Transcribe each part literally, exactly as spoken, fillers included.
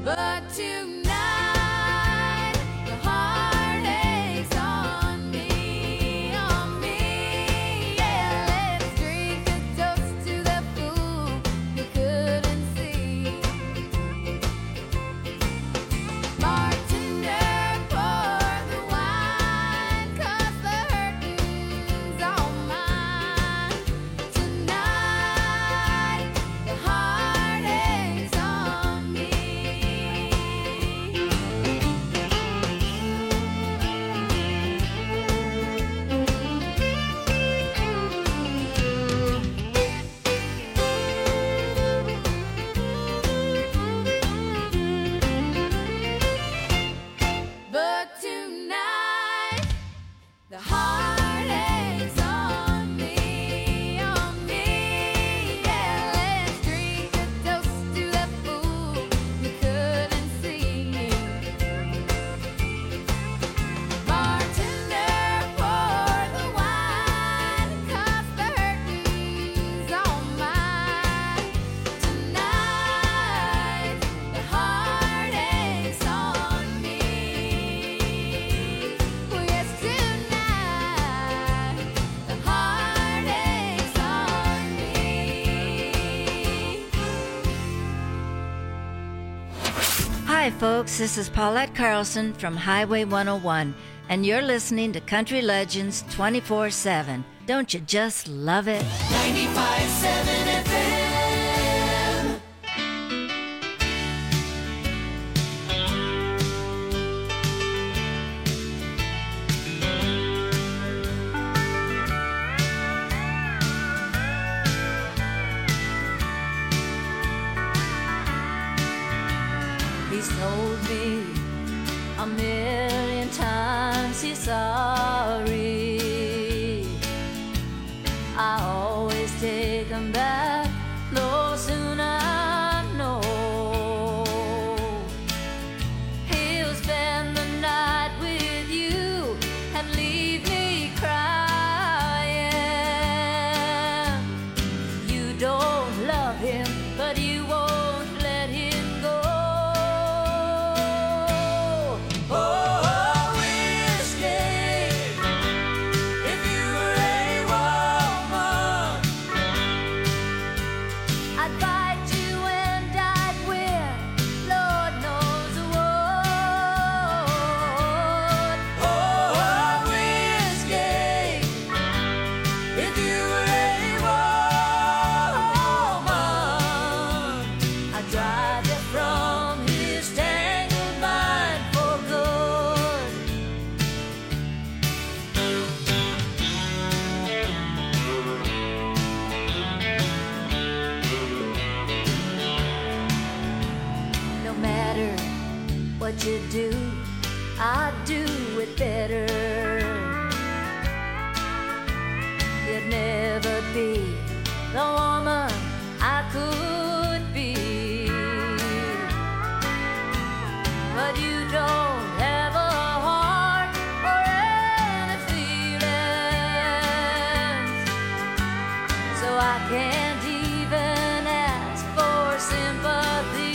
But tonight the heartache's on me, on me. Yeah, let's drink a toast to the fool who couldn't see. Bartender, pour the wine, 'cause the hurting's all mine. Tonight the heartache's on me. But tonight the heartache's on me, on me. Yeah, let's drink a toast to the fool who couldn't see. Bartender, pour the wine, 'cause the hurting's all mine. Tonight the heartache's on me. Oh yes, tonight the heartache's on me. Hi, folks. This is Paulette Carlson from Highway one oh one, and you're listening to Country Legends twenty-four seven. Don't you just love it? ninety-five point seven F M. He's told me a million times he's sorry. I always take him back, no sooner I know. He'll spend the night with you and leave me crying. You don't love him, but you won't let him go. Oh, whiskey, if you were a woman, I'd bite you and I'd win, Lord knows what. oh, whiskey, if you were a woman, I'd drive you from his tangled mind for good. No matter what you do, I'd do it better. You'd never be the woman I could be. But you don't have a heart or any feelings, so I can't even ask for sympathy.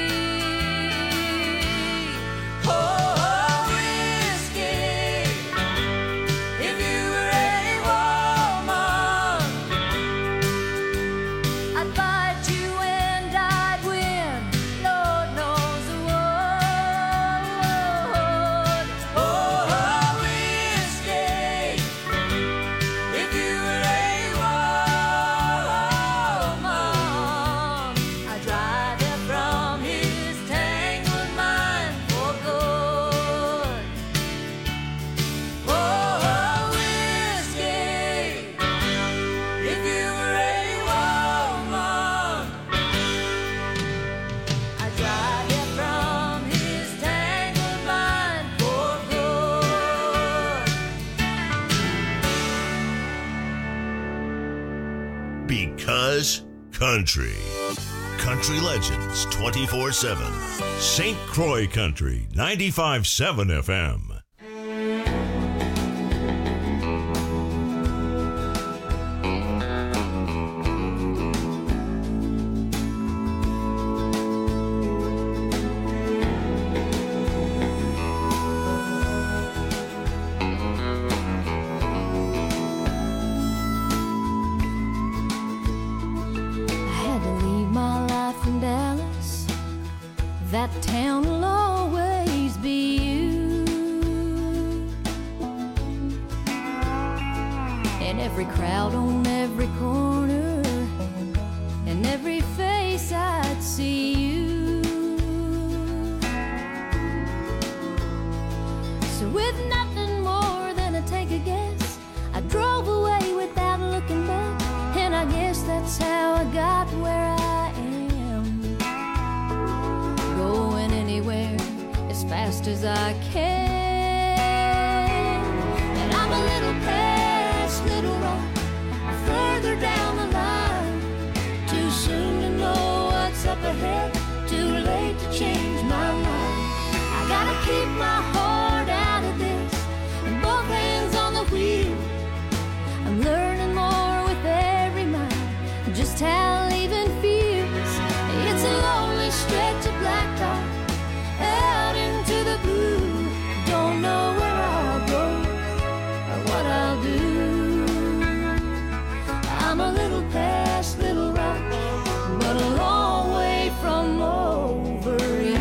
oh, whiskey, if you were a woman, I'd bite you and I'd win, Lord knows what. oh, whiskey, if you were a woman, I'd drive you from his tangled mind for good. oh, whiskey, if you were a woman, I'd drive you from his tangled mind for good. Because country. Country Legends twenty-four seven. Saint Croix Country ninety-five point seven F M. that town will always be you. In every crowd on every corner, in every face I'd see you. So with nothing more than a take a guess, I drove away without looking back, and I guess that's how I got where I am. Going anywhere as fast as I can. And I'm a little past Little Rock, further down the line. Too soon to know what's up ahead, too late to change my mind. I gotta keep my heart out of this, and both hands on the wheel. I'm learning more with every mile, just how leaving feels. It's a lonely stretch of blacktop out into the blue. Don't know where I'll go or what I'll do. I'm a little past Little Rock, but a long way from over you.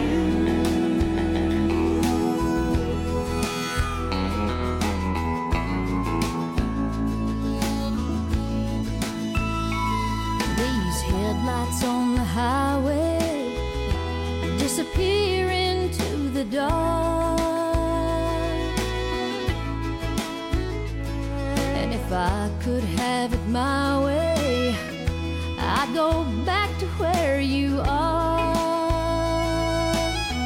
These headlights on the highway disappear into the dark. And if I could have it my way, I'd go back to where you are.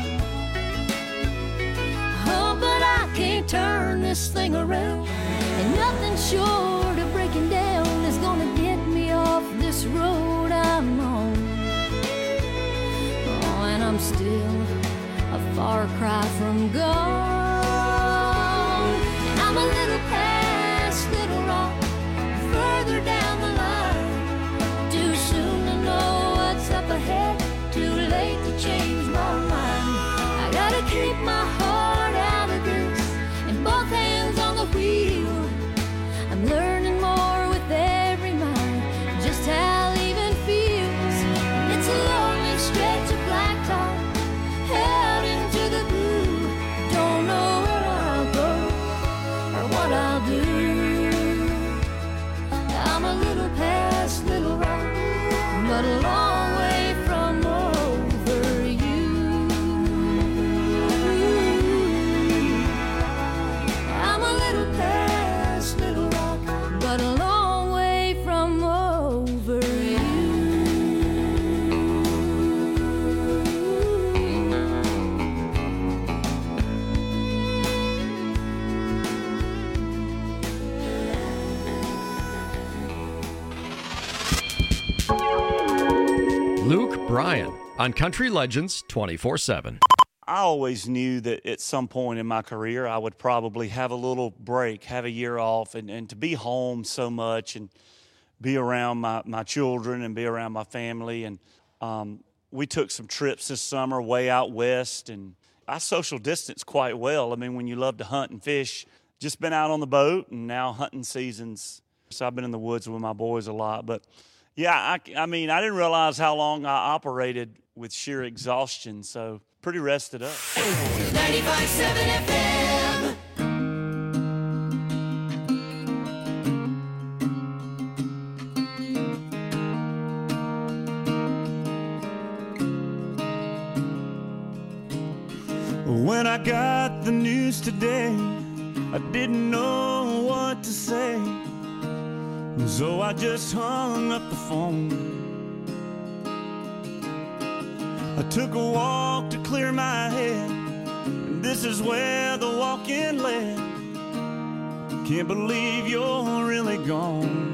Oh, but I can't turn this thing around, and nothing short of breaking down is gonna get me off this road I'm on. Oh, and I'm still a far cry from gone. And I'm a little past Little Rock, further down the line. Too soon to know what's up ahead, too late to change my mind. I gotta keep my heart out of this, and both hands on the wheel. I'm learning more with every mile, just how leaving feels. It's a lonely stretch of blacktop out into the blue. Don't know where I'll go or what I'll do. I'm a little past Little Rock, but a long way from over you. I'm a little past Little Rock, but a long way from over you. Luke Bryan on Country Legends twenty-four seven. I always knew that at some point in my career I would probably have a little break, have a year off, and, and to be home so much and be around my, my children and be around my family. And um, we took some trips this summer way out west, and I social distance quite well. I mean, when you love to hunt and fish, just been out on the boat, and now hunting seasons. So I've been in the woods with my boys a lot. But yeah, I, I mean, I didn't realize how long I operated with sheer exhaustion, so pretty rested up. ninety-five point seven F M. When I got the news today, I didn't know what to say, so I just hung up the phone. I took a walk to clear my head, and this is where the walk-in led. Can't believe you're really gone.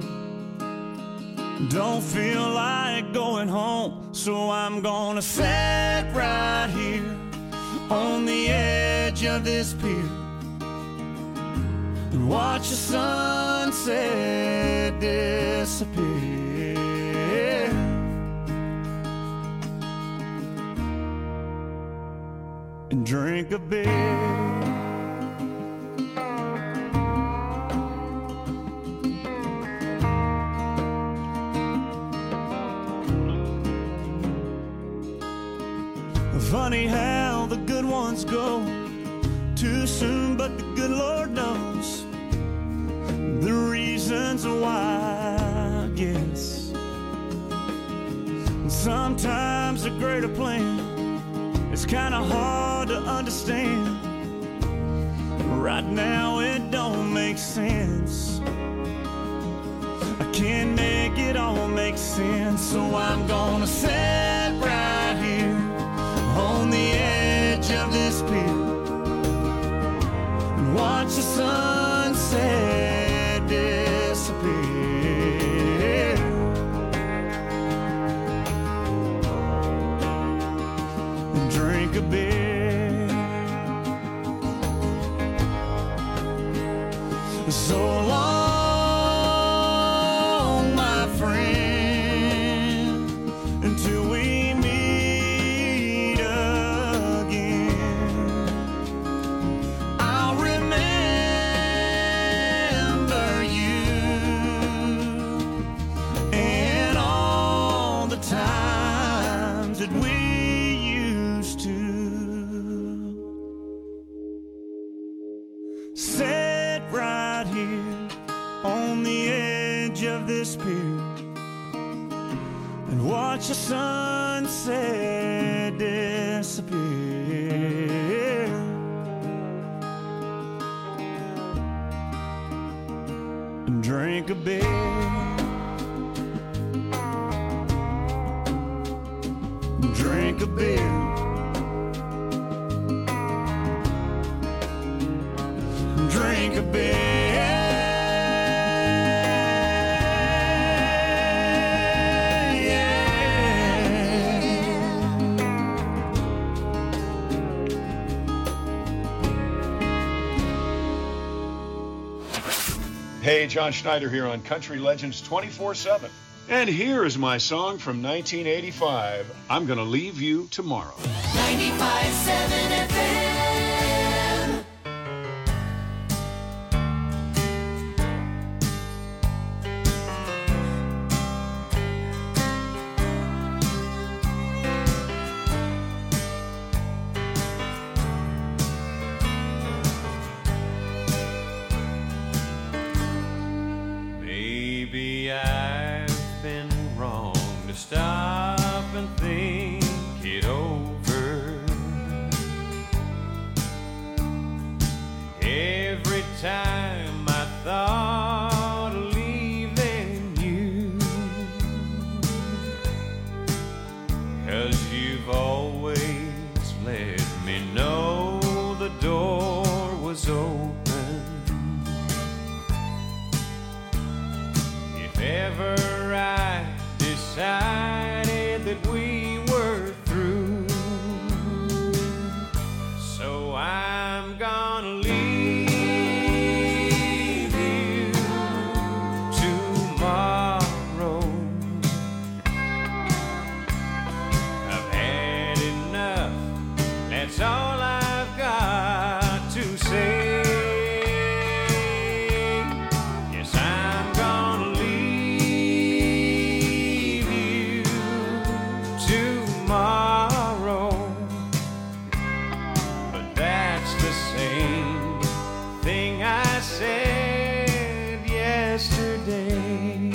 Don't feel like going home, so I'm gonna sit right here on the edge of this pier and watch the sunset disappear and drink a beer. Funny how the good ones go too soon, but the good Lord knows the reasons why, I guess. Sometimes a greater plan is kind of hard to understand. Right now it don't make sense. I can't make it all make sense, so I'm gonna sit right here on the edge of this pier and watch the sunset disappear and drink a beer. So long, my friend, until we meet again. I'll remember you and all the times that we used to. Sit right here on the edge of this pier and watch the sunset disappear and drink a beer. Drink a beer. Drink a beer. Hey, John Schneider here on Country Legends twenty-four seven. And here is my song from nineteen eighty-five, I'm Gonna Leave You Tomorrow. ninety-five point seven F M. Maybe I've been wrong to stop and think it over. Every time I thought of leaving you, 'cause you've always let me know the door was open. If ever I decided that we were through, so I'm gonna leave you tomorrow. I've had enough, that's all I've got to say. Yes, I'm gonna leave you tomorrow. But that's the same thing I said yesterday.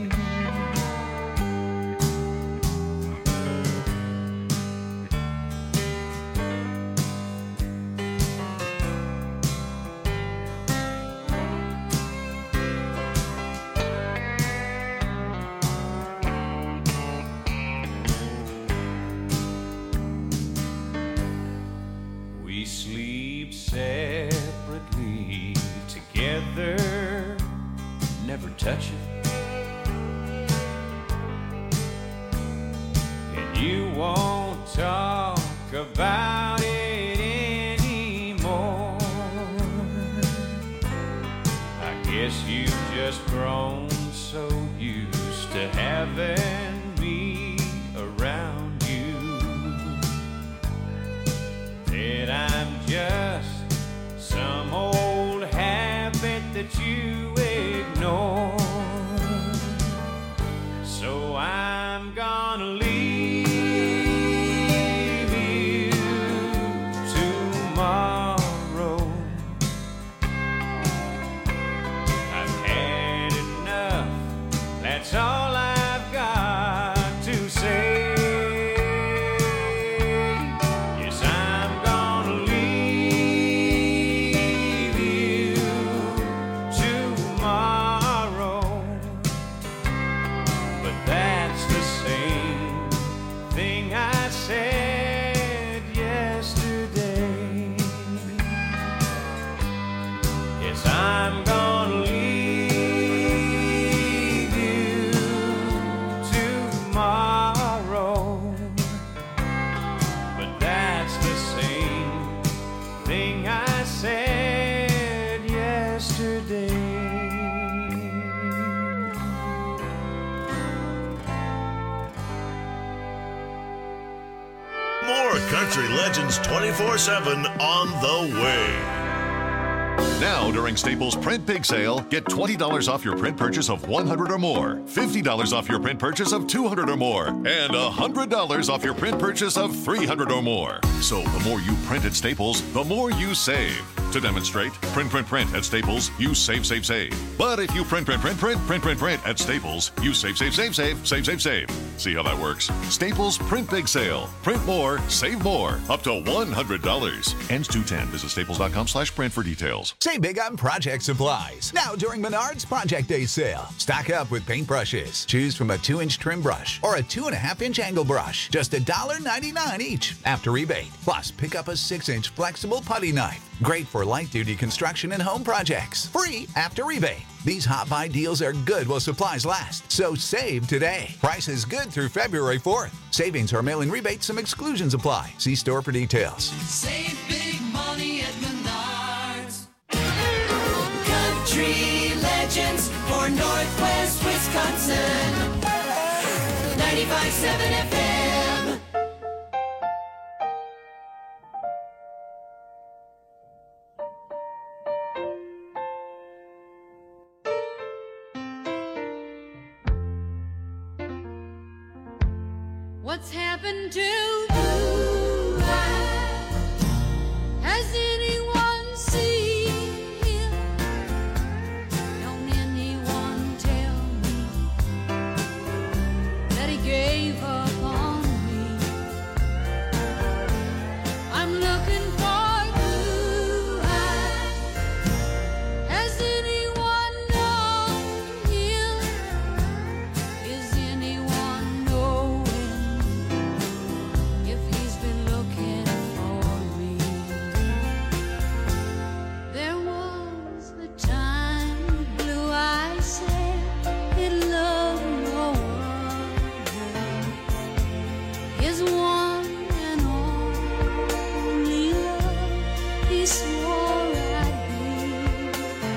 We sleep separately, together, never touch it. And you won't talk about it anymore. I guess you've just grown so used to having me around you that I'm just some old habit that you ignore. So I'm gonna leave you More Country Legends twenty-four seven on the way. Now, during Staples Print Big Sale, get twenty dollars off your print purchase of one hundred dollars or more, fifty dollars off your print purchase of two hundred dollars or more, and one hundred dollars off your print purchase of three hundred dollars or more. So the more you print at Staples, the more you save. To demonstrate, print, print, print at Staples, you save, save, save. But if you print, print, print, print, print, print, print at Staples, you save, save, save, save, save, save, save. See how that works? Staples Print Big Sale. Print more, save more. Up to one hundred dollars. Ends two ten. Visit staples.com slash print for details. Save big on project supplies. Now during Menards Project Day sale. Stock up with paintbrushes. Choose from a two inch trim brush or a two and a half inch angle brush. Just one dollar and ninety-nine cents each after rebate. Plus, pick up a six inch flexible putty knife. Great for light-duty construction and home projects. Free after rebate. These hot buy deals are good while supplies last, so save today. Price is good through February fourth. Savings are mail-in rebates. Some exclusions apply. See store for details. Save big money at Menards. Country Legends for Northwest Wisconsin. ninety-five point seven F M. What's happened to Blue Eyes? Has anyone seen him? Don't anyone tell me that he gave up on me? I'm looking for Blue Eyes. Has anyone known him? Is anyone knowing if he's been looking for me? There was the time Blue Eyes said he'd love no other. His one and only love, he swore I'd be.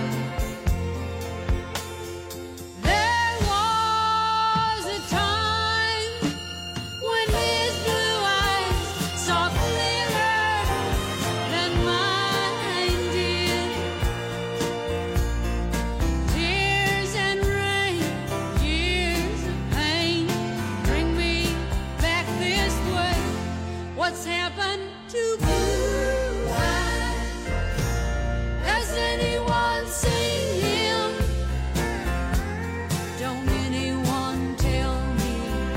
There was a time when his blue eyes saw clearer than mine did. Tears and rain, years of pain bring me back this way. What's happened to Blue Eyes? Has anyone seen him? Don't anyone tell me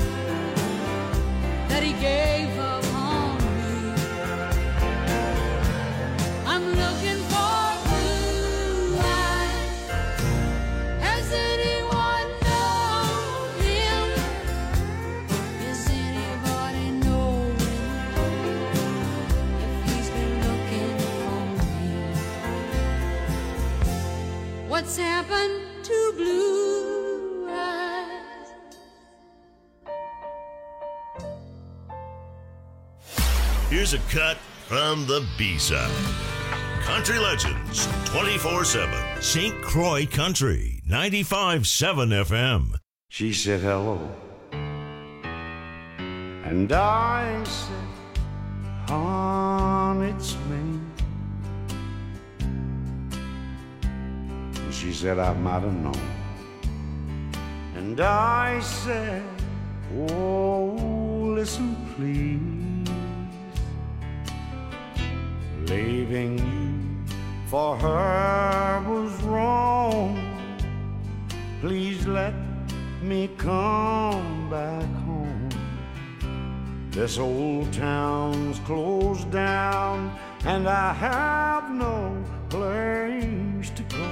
that he gave up on me? I'm looking for Blue Eyes. Has anyone known him? Is anybody knowing if he's been looking for me? What's happened to Blue Eyes? Here's a cut from the B-side. Country Legends twenty-four seven. Saint Croix Country ninety-five point seven F M. She said hello, and I said, hon, it's me. And she said, I might have known. And I said, oh, listen, please. Leaving you for her was wrong. Please let me come back home. This old town's closed down, and I have no place to go.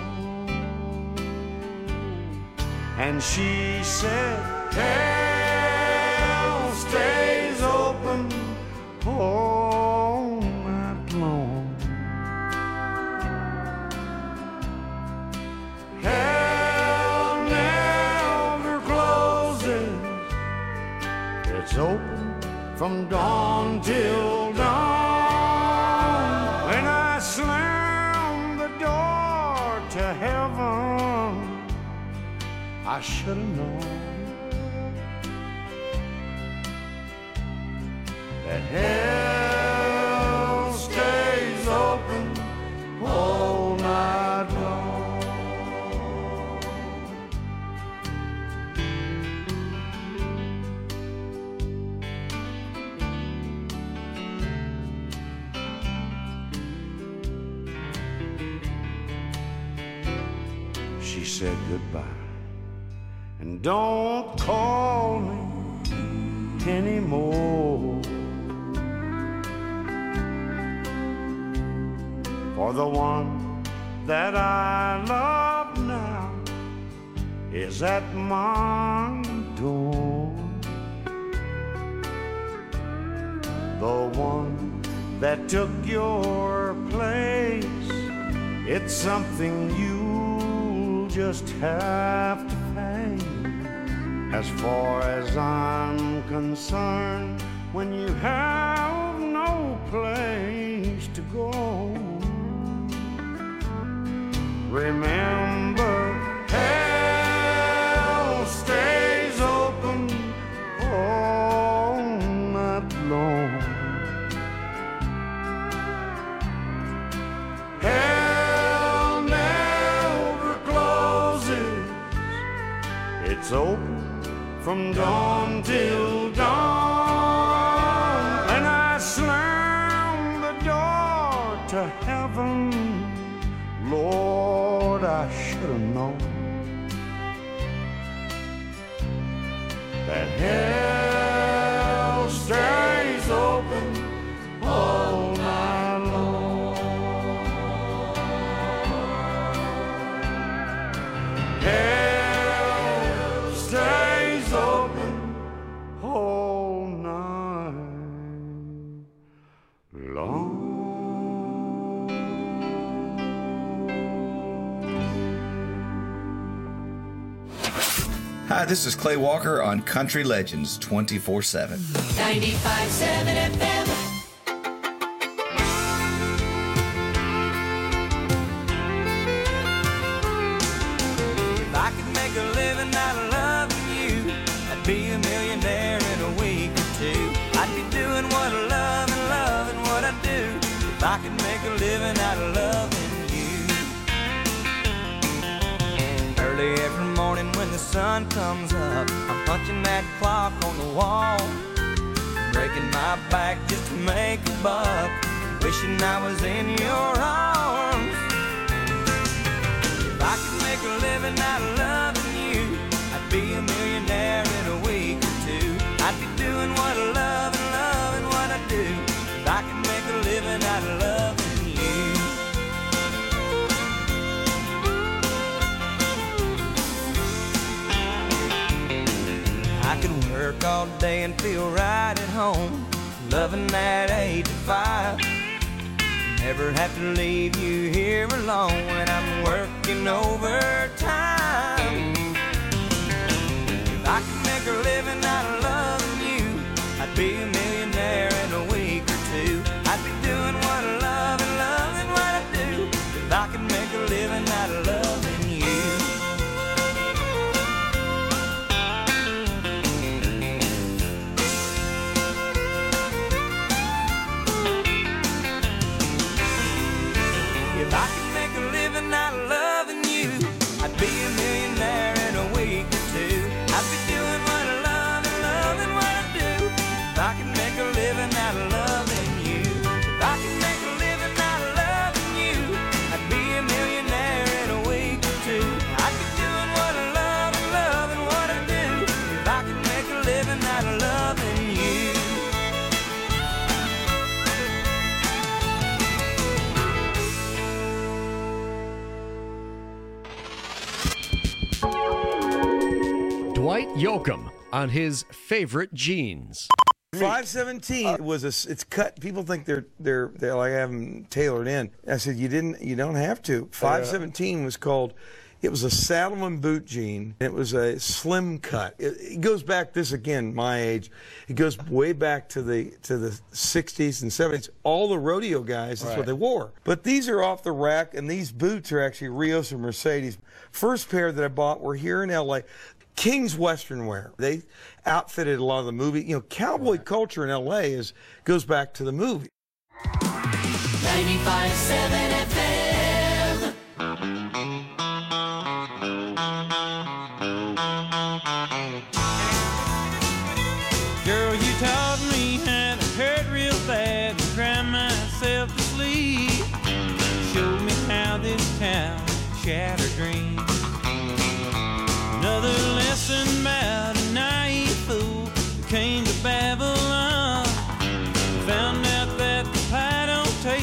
And she said, hell stays open all night long. Hell never closes. It's open from dawn till dawn. When I slam the door to heaven, I should have known that hell said goodbye. And don't call me anymore, for the one that I love now is at my door. The one that took your place, it's something you'll just have to pay. As far as I'm concerned, when you have no place to go, remember, hell stays open all night long. Hell never closes, it's open from dawn till dawn. And I slam the door to heaven, Lord, I should have known that hell stays open all night long. Hell stays open all night long. Hi, this is Clay Walker on Country Legends twenty-four seven. ninety-five seven F M. If I could make a living out of loving you, I'd be a millionaire in a week or two. I'd be doing what I love and loving what I do. If I could make a living out of loving you. Early every morning when the sun comes up, I'm punching that clock on the wall, breaking my back just to make a buck, wishing I was in your arms. If I could make a living out of loving you, I'd be a millionaire in a week or two. I'd be doing what I love and loving what I do. If I could make a living out of loving you. I could work all day and feel right at home, loving that eight to five. Never have to leave you here alone when I'm working overtime. If I could make a living out of loving you, I'd be a millionaire in a week or two. I'd be doing what I love and loving what I do. If I could make a living out of loving you. If I could make a living out of loving you, I'd be a millionaire in a week or two. I'd be doing what I love and loving what I do. If I could make a living out of loving you. If I could make a living out of loving you, I'd be a millionaire in a week or two. I'd be doing what I love and loving what I do. If I could make a living out of loving you. Dwight Yoakam on his favorite jeans. five seventeen was a. It's cut. People think they're they're they're like having them tailored in. I said you didn't. You don't have to. five seventeen was called. It was a saddle and boot jean. It was a slim cut. It, it goes back. This again, my age. It goes way back to the to the sixties and seventies. All the rodeo guys. That's Right. what they wore. But these are off the rack, and these boots are actually Rios and Mercedes. First pair that I bought were here in L A. King's Western Wear. They outfitted a lot of the movie. You know, cowboy culture in L A is goes back to the movie. ninety-five seven F M. Girl, you taught me how to hurt real bad and cry myself to sleep. Showed me how this town shattered dreams.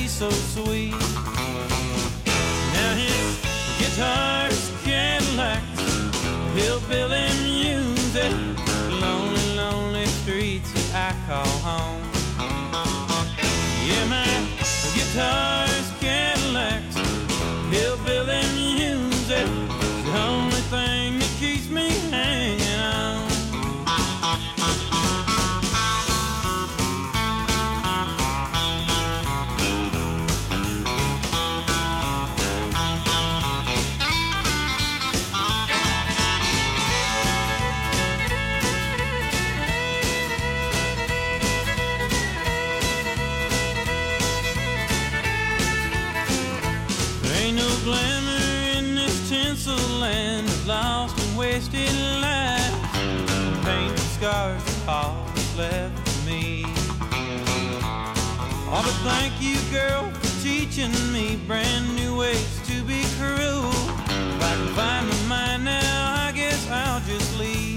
so sweet. Now his guitar's Cadillacs, hillbilly music, lonely, lonely streets that I call home. Yeah, my guitar's Cadillacs, hillbilly music, the only thing that keeps me hanging on. Ain't no glamour in this tinsel land of lost and wasted lives. Paint the scars of all that's left of me. Oh, but thank you, girl, for teaching me brand new ways to be cruel. If I can find my mind now, I guess I'll just leave.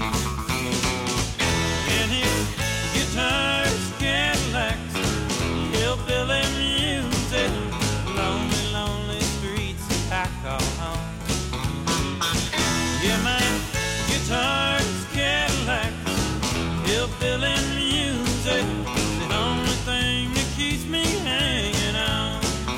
And his guitar's Cadillacs, hillbilly music, lonely, lonely streets I call home. Yeah, my guitar's Cadillacs, hillbilly music, the only thing that keeps me hanging on.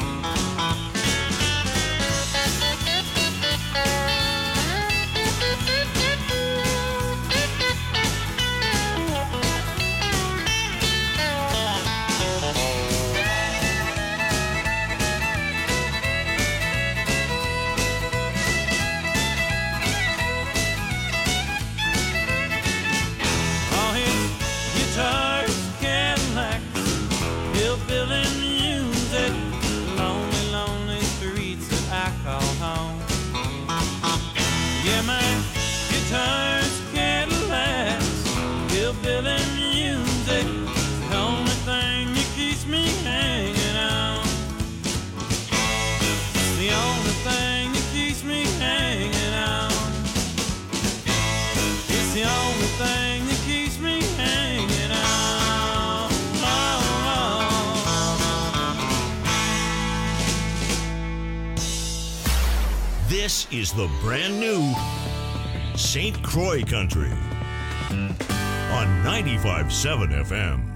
All his guitars, Cadillacs, hillbilly music, lonely, lonely streets that I call home. Yeah, my guitar's Cadillacs, hillbilly music, the only thing that keeps me hanging on. The only thing that keeps me hanging on. It's the only thing that keeps me hanging on. This is the brand new Saint Croix Country on ninety-five point seven F M.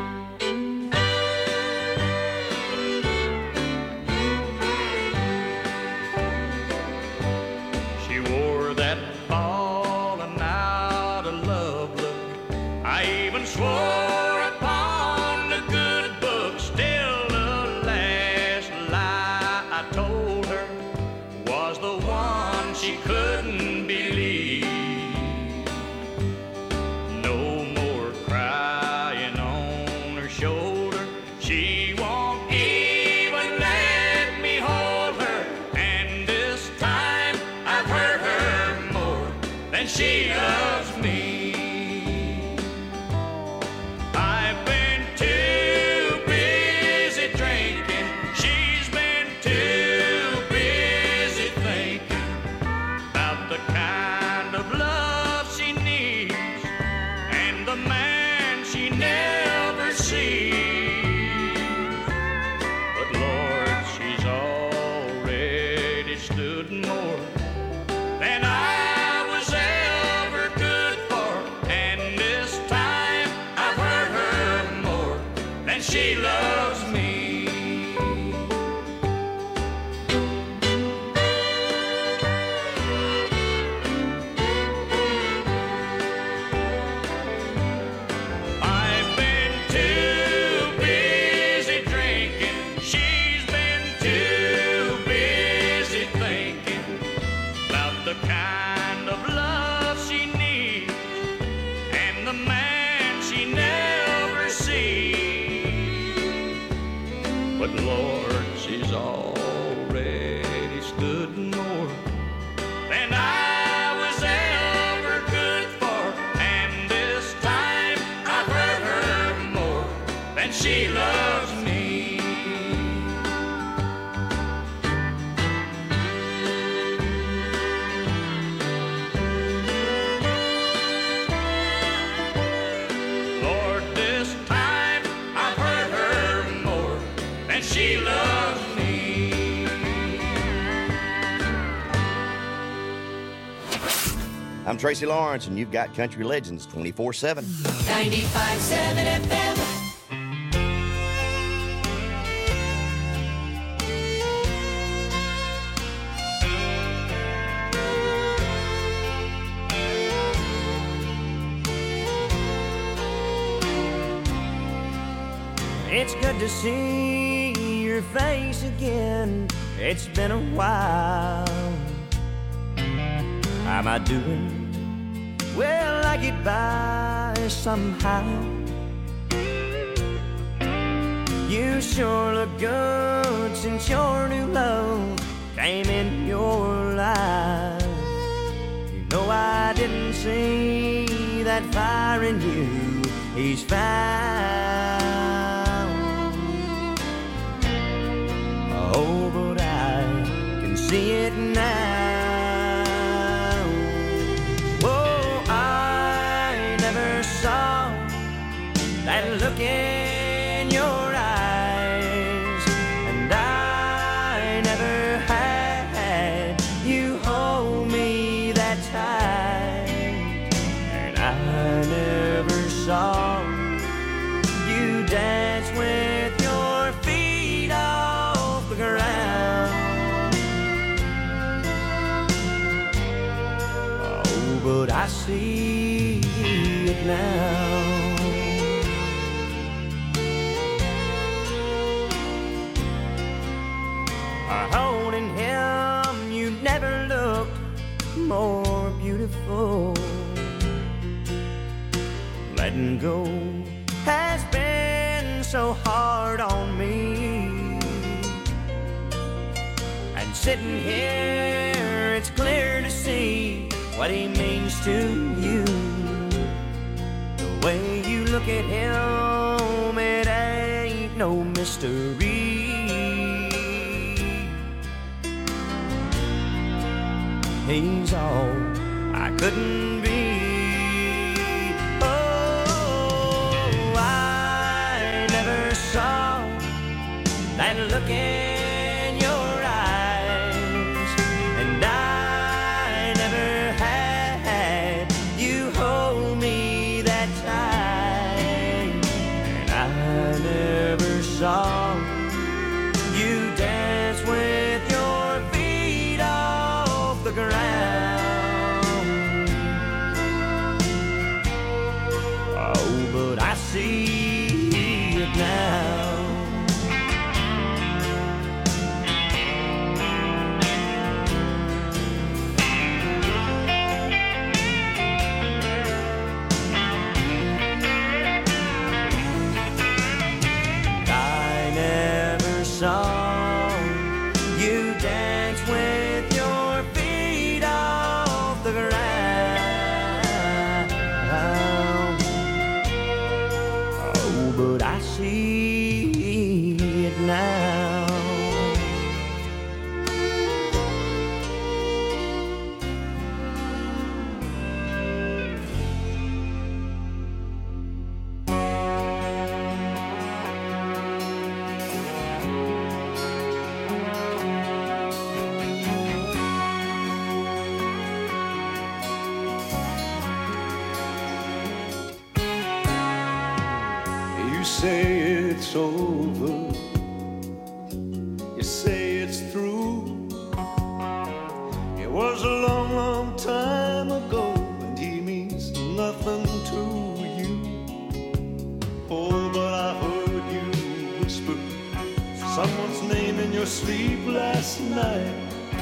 She wore that fallen out of love look. I even swore upon the good book. Still the last lie I told her was the one she couldn't believe. No more crying on her shoulder. She won't even let me hold her. And this time I've hurt her more than she loves me. I've been too busy drinking. She's been too busy thinking about the kind of love she needs and the man she never sees. But Lord, she's already stood more than I was ever good for. And this time I've hurt her more than she loves me. I've been too busy drinking. She's been too busy thinking about the kind of love she needs and the man she never sees. But Lord, she's already stood more than I was ever good for. And this time I've hurt her more than she loves me. Lord, this time I've hurt her more than she loves I'm Tracy Lawrence, and you've got Country Legends twenty-four seven. ninety-five point seven F M. It's good to see your face again. It's been a while. How am I doing? Well, I get by somehow. You sure look good since your new love came in your life. You know I didn't see that fire in you. He's found. Oh, but I can see it now. Oh, I never saw that look in your eyes, and I never had you hold me that tight, and I never saw you dance with your feet off the ground. Oh, but I see it now. Holding him, you never looked more beautiful. Letting go has been so hard on me. And sitting here, it's clear to see what he means to you. The way you look at him, it ain't no mystery. He's all I couldn't be. Oh, I never saw that look in your eyes, and I never had you hold me that tight, and I never saw you dance with your feet off the ground. Oh, but I see it now. I never saw you dance with your feet off the ground. Oh, but I see it now. You say it's over, you say it's through. It was a long, long time ago, and he means nothing to you. Oh, but I heard you whisper someone's name in your sleep last night.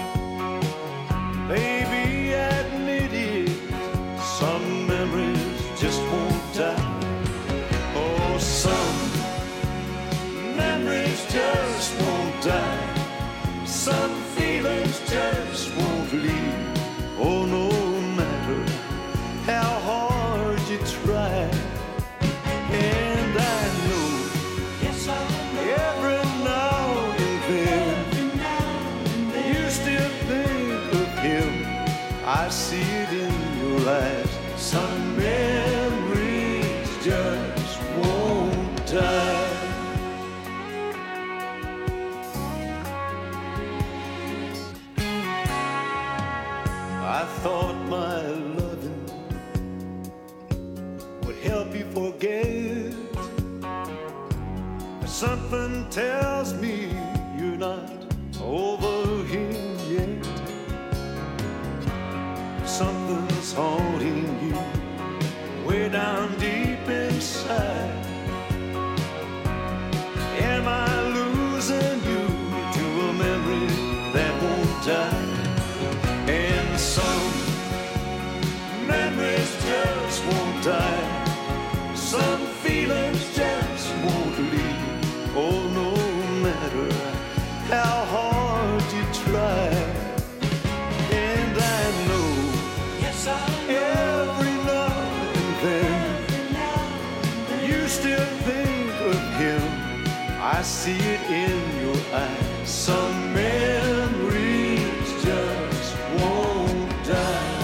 Baby, admit it, some memories just won't die. Oh, some memories just won't die. Some feelings just won't leave. Oh, no matter how hard you try. And I know, yes, I know, every now and then, you still think of him. I see it in your eyes. Some memories just won't die. I thought my love not over him yet. Something's haunting you way down deep inside. Am I losing you to a memory that won't die? And some memories just won't die. Some feelings just won't leave. Oh, no matter how hard you try. And I know, yes, I know, every now and then, you still think of him. I see it in your eyes. Some memories just won't die.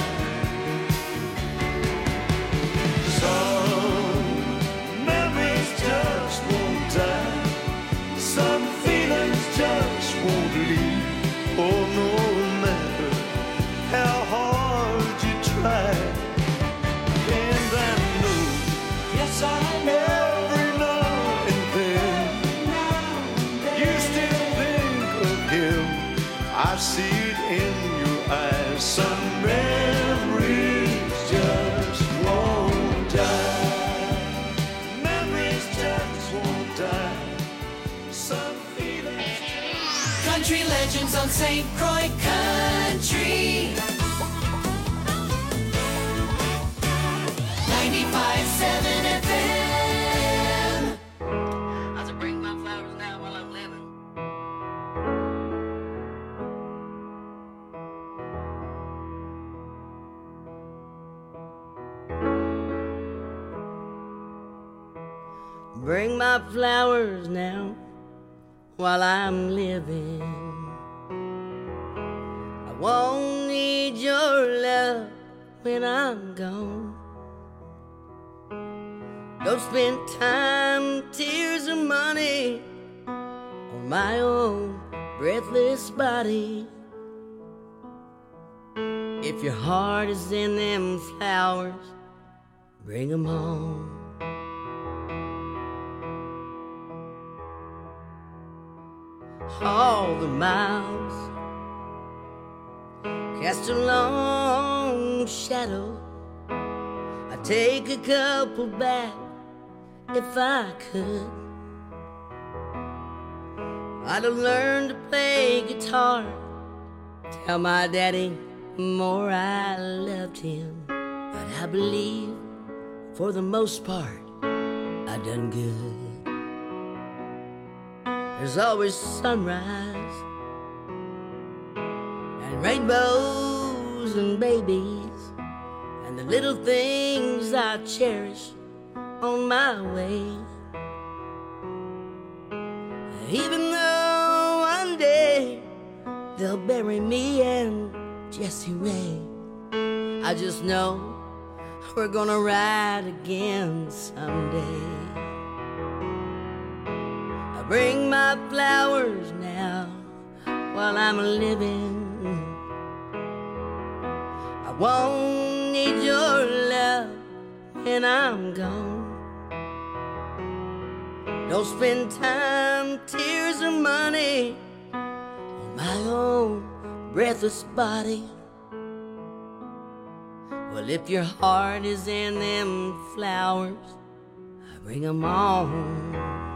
Some memories just won't die. Some feelings just won't leave. Oh, no matter how hard you try. And I know, yes, I know, every now and then, you still think of him. I see it in your eyes. Some memories just won't die. Memories just won't die. Some feelings. Country Legends on Saint Croix Country. ninety-five seven F M. I should bring my flowers now while I'm living. Bring my flowers now while I'm living. I won't need your love when I'm gone. Don't spend time, tears, or money on my own breathless body. If your heart is in them flowers, bring them home. All the miles cast a long shadow. I take a couple back if I could. I'd have learned to play guitar, tell my daddy more I loved him. But I believe for the most part I done good. There's always sunrise and rainbows and babies and the little things I cherish on my way. Even though one day they'll bury me and Jessie Ray, I just know we're gonna ride again someday. Bring my flowers now while I'm living. I won't need your love when I'm gone. Don't spend time, tears, or money on my own breathless body. Well, if your heart is in them flowers, bring them on.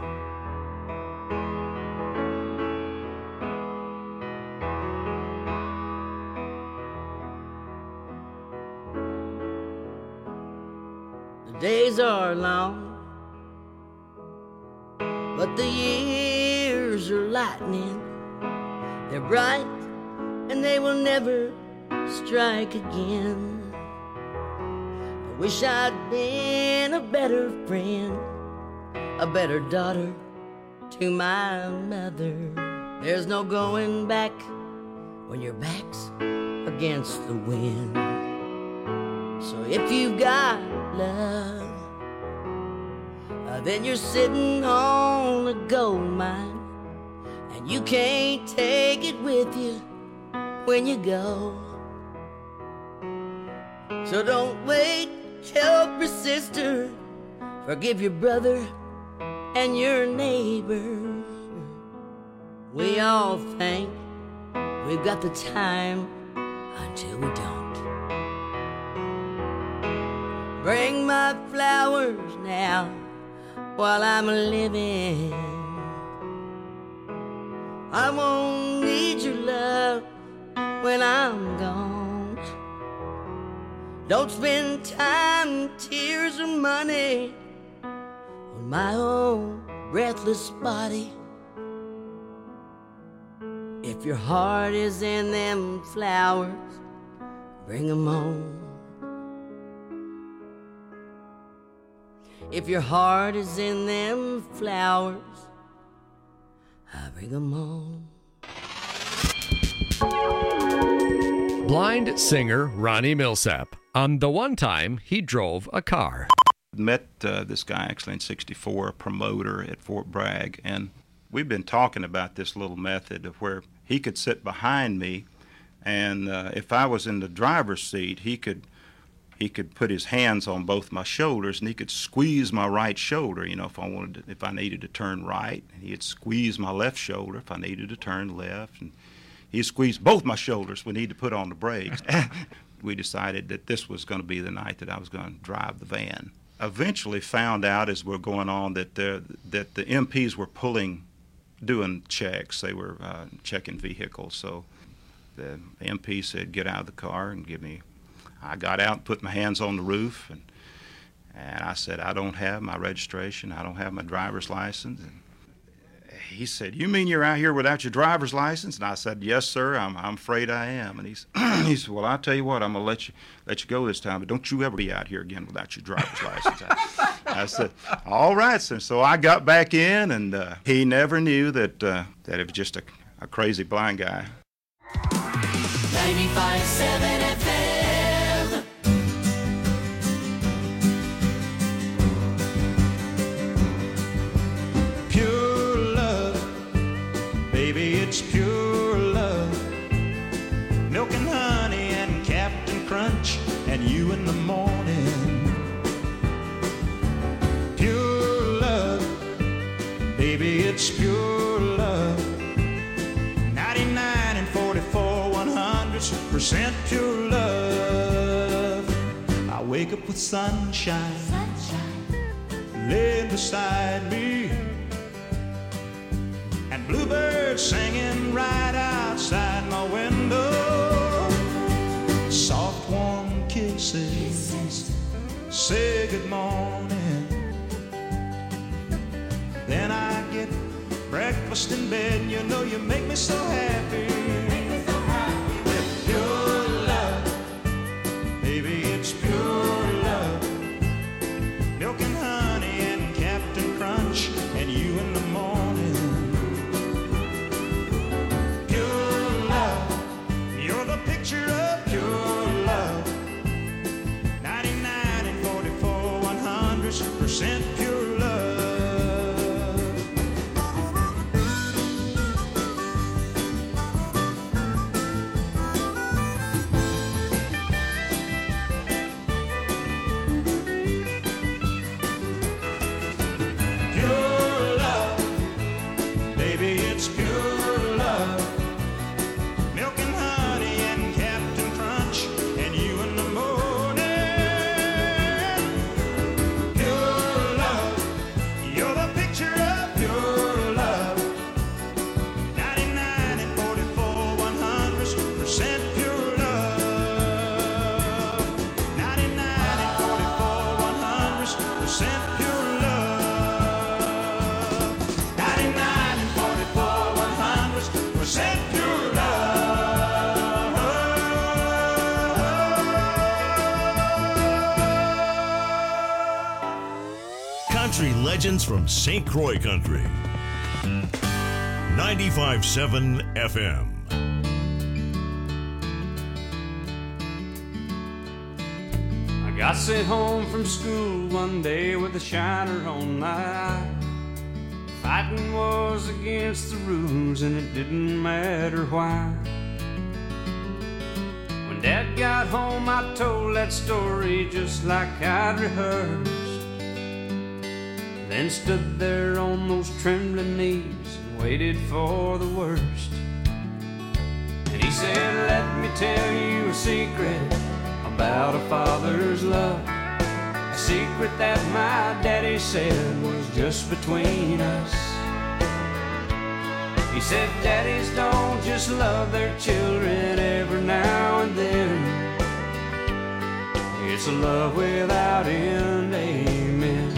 Days are long, but the years are lightning. They're bright and they will never strike again. I wish I'd been a better friend, a better daughter to my mother. There's no going back when your back's against the wind. So if you've got love, uh, then you're sitting on a gold mine, and you can't take it with you when you go. So don't wait, help your sister, forgive your brother and your neighbor. We all think we've got the time until we don't. Bring my flowers now while I'm living. I won't need your love when I'm gone. Don't spend time, tears, or money on my own breathless body. If your heart is in them flowers, bring 'em home. If your heart is in them flowers, I bring 'em home. Blind singer Ronnie Millsap on the one time he drove a car. Met uh, this guy actually in sixty-four, a promoter at Fort Bragg, and we've been talking about this little method of where he could sit behind me, and uh, if I was in the driver's seat, he could he could put his hands on both my shoulders, and he could squeeze my right shoulder, you know, if I wanted to, if I needed to turn right, and he'd squeeze my left shoulder if I needed to turn left, and he'd squeeze both my shoulders when he need to put on the brakes. We decided that this was going to be the night that I was going to drive the van. Eventually found out as we're going on that the, that the M Ps were pulling, doing checks. They were uh, checking vehicles. So the M P said, get out of the car and give me. I got out and put my hands on the roof, and and I said, I don't have my registration. I don't have my driver's license. And he said, you mean you're out here without your driver's license? And I said, yes, sir, I'm, I'm afraid I am. And he, he said, well, I'll tell you what, I'm going to let you let you go this time, but don't you ever be out here again without your driver's license. I, I said, all right, sir. So I got back in, and uh, he never knew that, uh, that it was just a, a crazy blind guy. ninety-five point seven F M. It's pure love, milk and honey and Captain Crunch and you in the morning. Pure love, baby, it's pure love. ninety-nine and forty-four, one hundred percent pure love. I wake up with sunshine, sunshine laying beside me, and bluebirds singing right outside my window. Soft warm kisses, kisses. Say good morning. Then I get breakfast in bed. You know you make me so happy. Make me so happy with pure love, baby, it's pure love. Milk and honey and Captain Crunch and you in the morning. Picture of pure love. ninety-nine and forty-four, one hundred percent pure love. Pure love, baby, it's pure love. Milk and honey and Captain Crunch and you in the morning. Pure love, you're the picture of pure love. ninety-nine and forty-four, one hundred percent pure love. ninety-nine and forty-four, one hundred percent pure love. ninety-nine and forty-four, one hundred percent pure love. Country legends from Saint Croix Country. ninety-five point seven F M. I got sent home from school one day with a shiner on my eye. Fighting was against the rules and it didn't matter why. When Dad got home I told that story just like I'd rehearsed. Then stood there on those trembling knees and waited for the worst. And he said, let me tell you a secret about a father's love. A secret that my daddy said was just between us. He said, daddies don't just love their children every now and then. It's a love without end, amen.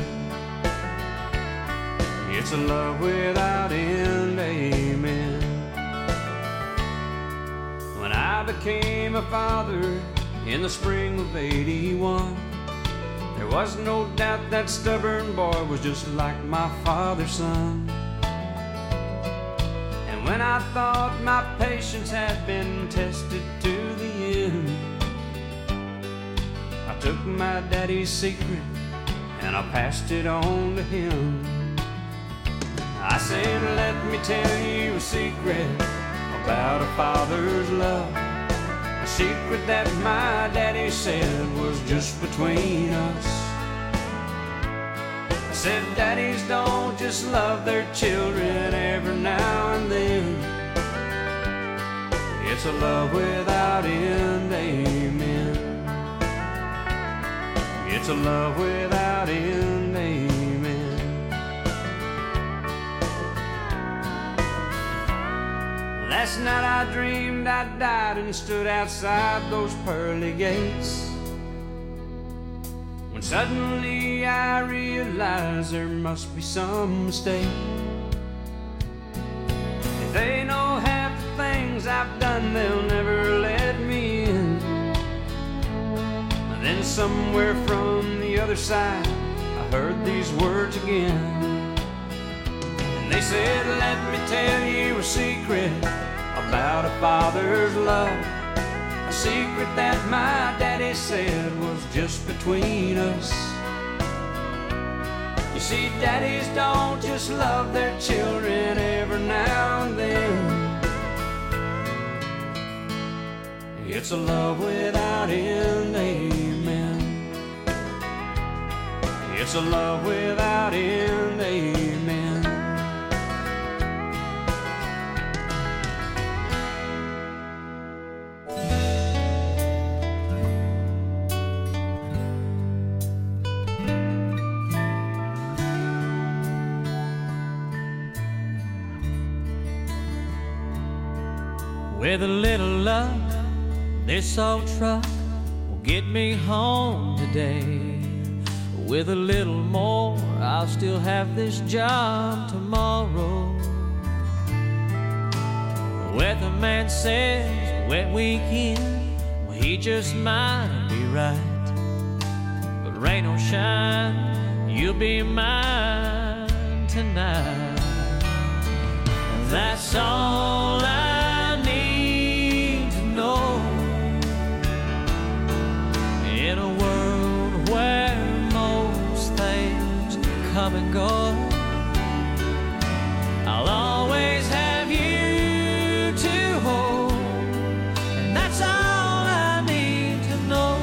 It's a love without end, amen. When I became a father in the spring of eighty-one, there was no doubt that stubborn boy was just like my father's son. And when I thought my patience had been tested to the end, I took my daddy's secret and I passed it on to him. I said, let me tell you a secret about a father's love. A secret that my daddy said was just between us. I said, daddies don't just love their children every now and then. It's a love without end, amen. It's a love without end, amen. Last night I dreamed I died and stood outside those pearly gates, when suddenly I realized there must be some mistake. If they know half the things I've done, they'll never let me in. Then somewhere from the other side I heard these words again. And they said, let me tell you a secret about a father's love. A secret that my daddy said was just between us. You see, daddies don't just love their children every now and then. It's a love without end, amen. It's a love without end, amen. With a little luck, this old truck will get me home today. With a little more, I'll still have this job tomorrow. The weatherman says wet weekend, well, he just might be right. But rain or shine, you'll be mine tonight. That's all I need to know. In a world where most things come and go, I'll always have you to hold, and that's all I need to know.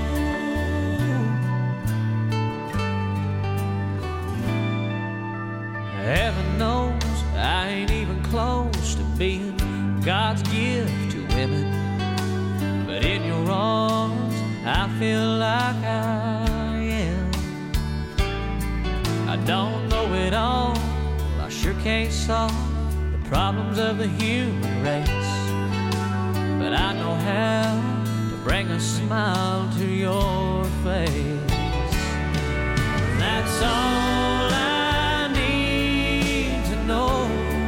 Heaven knows I ain't even close to being God's gift to women, but in your arms I feel like I am. I don't know it all, I sure can't solve the problems of the human race, but I know how to bring a smile to your face. That's all I need to know.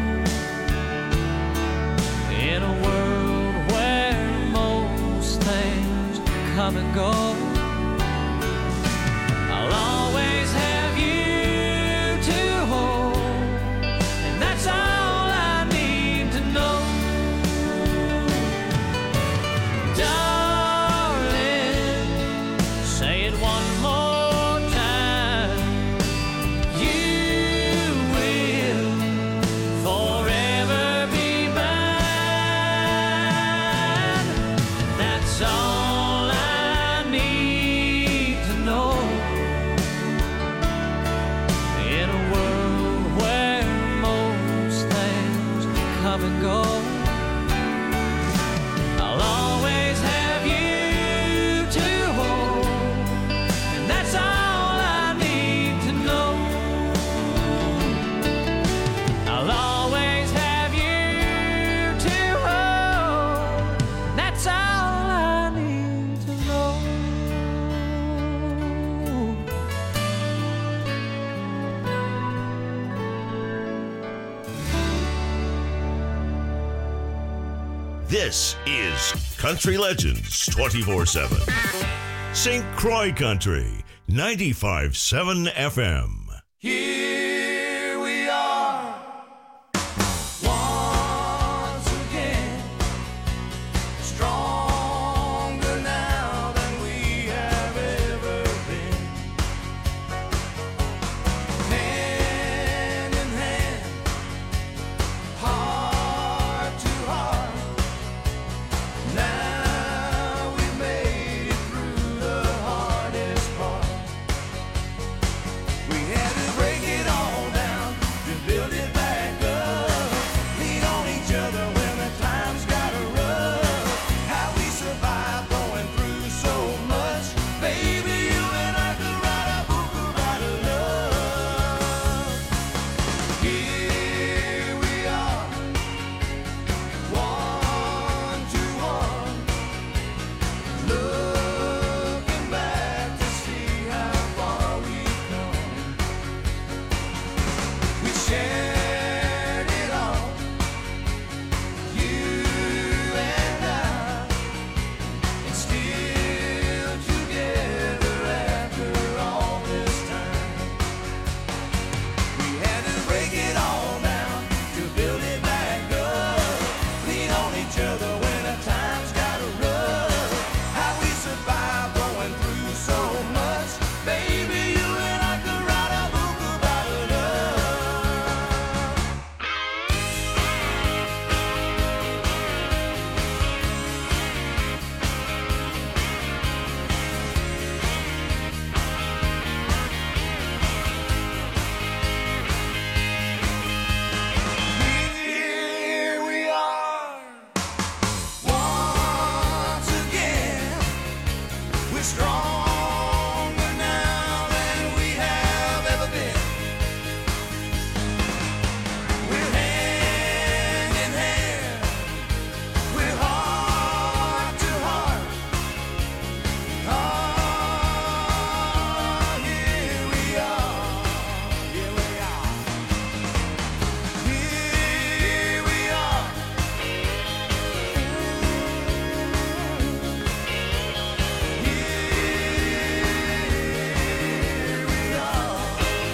In a world where most things come and go, I'll always have you to hold, and that's all I need to know. Darling, say it one more time. You will forever be mine. That's all I need. go. I'll always have you to hold, and that's all I need to know. I'll always have you to hold, that's all I need to know. This is Country Legends twenty-four seven. Saint Croix Country, ninety-five point seven F M. Here we are, once again, stronger now than we have ever been. Hand in hand, heart to heart. Now we made it through the hardest part. We had to break it all down to build it back up. Lean on each other when the times got rough. How we survived going through so much. Baby, you and I could write a book about love. Here we are, one to one, looking back to see how far we've come. We shared it all, you and I, and still together after all this time. We had to break it all down to build it back up. Lean on each other when the times got rough. How we survived going through so much. Baby, you and I could write a book about love. Here we are, once again. We're stronger now than we have ever been. We're hand in hand, we're heart to heart. Ah, here we are, here we are, here we are. Here we are.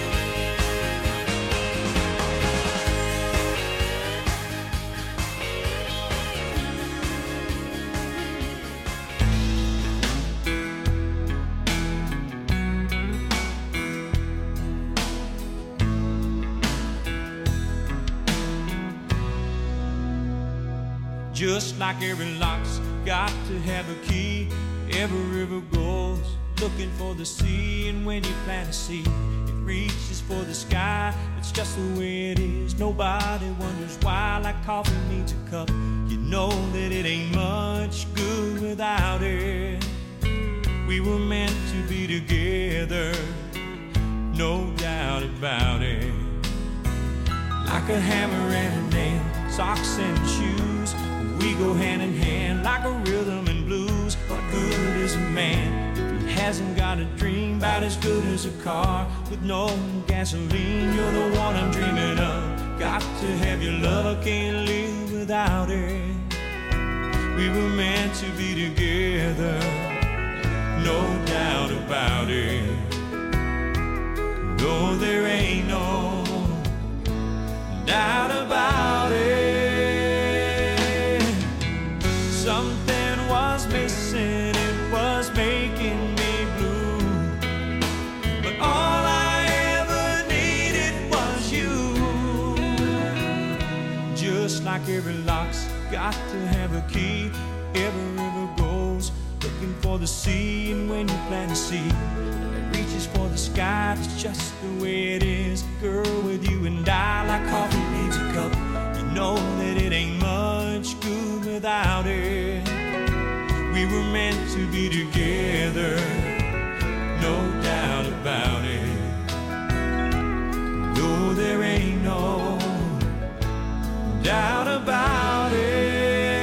Just like every lock's got to have a key, every river goes looking for the sea, and when you plant a seed, it reaches for the sky. It's just the way it is. Nobody wonders why, like coffee needs a cup. You know that it ain't much good without it. We were meant to be together, no doubt about it. Like a hammer and a nail, socks and shoes, we go hand in hand like a rhythm and blues. What good is a man if he hasn't got a dream about as good as a car with no gasoline? You're the one I'm dreaming of. Got to have your love, can't live without it. We were meant to be together, no doubt about it. No, there ain't no doubt about it. Something was missing, it was making me blue. But all I ever needed was you. Just like every lock's got to have a key, every river goes looking for the sea, and when you plant a seed, it reaches for the sky. It's just the way it is, girl, with you and I. Like coffee needs a cup, you know that it ain't much good without it. We were meant to be together, no doubt about it. No, there ain't no doubt about it.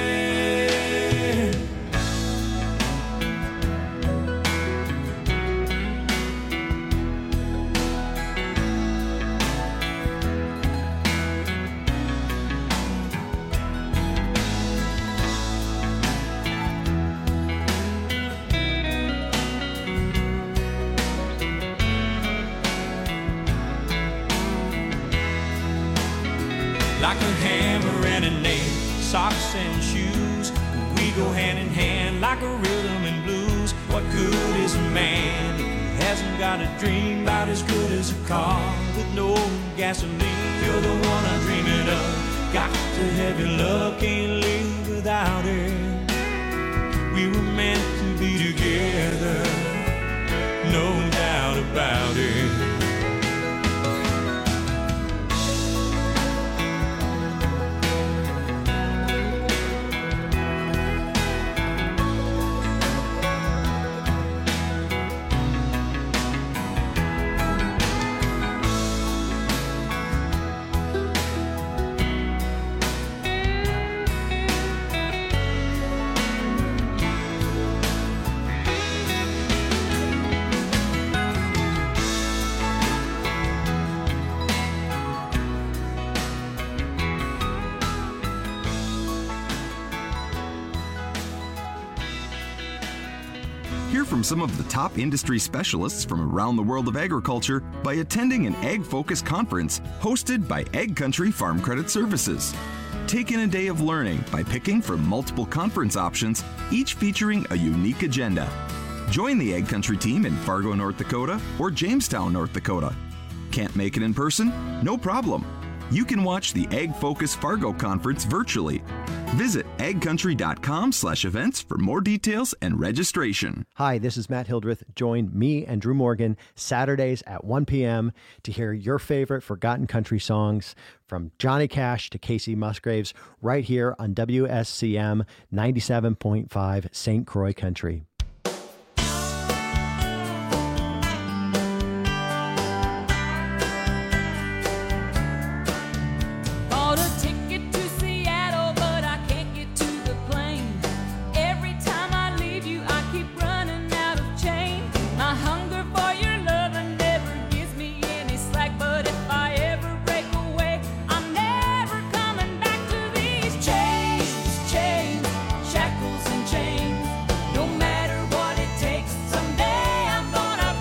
Like a hammer and a nail, socks and shoes, we go hand in hand like a rhythm and blues. What good is a man if he hasn't got a dream? About as good as a car with no gasoline. You're the one I'm dreaming of, got to have your love, can't live without it. We were meant to be together, no doubt about it. Hear from some of the top industry specialists from around the world of agriculture by attending an Ag Focus conference hosted by Ag Country Farm Credit Services. Take in a day of learning by picking from multiple conference options, each featuring a unique agenda. Join the Ag Country team in Fargo, North Dakota or Jamestown, North Dakota. Can't make it in person? No problem. You can watch the Ag Focus Fargo conference virtually. Visit agcountry.com slash events for more details and registration. Hi, this is Matt Hildreth. Join me and Drew Morgan Saturdays at one p.m. to hear your favorite forgotten country songs from Johnny Cash to Casey Musgraves right here on W S C M ninety-seven point five Saint Croix Country.